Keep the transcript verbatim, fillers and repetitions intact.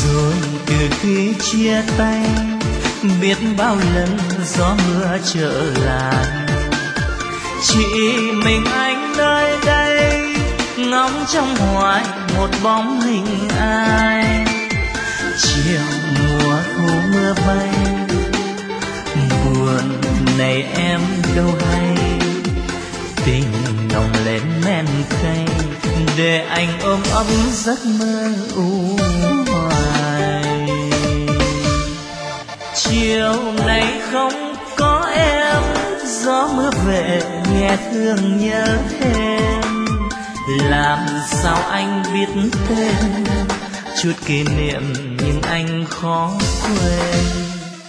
Rồi từ khi chia tay biết bao lần gió mưa trở lại, chỉ mình anh nơi đây ngóng trong hoài một bóng hình ai. Chiều mùa thu mưa bay buồn này em đâu hay, tình nồng lên men cay để anh ôm ấp giấc mơ u hoài. Chiều nay không có em, gió mưa về nghe thương nhớ thêm. Làm sao anh biết tên chút kỷ niệm nhưng anh khó quên.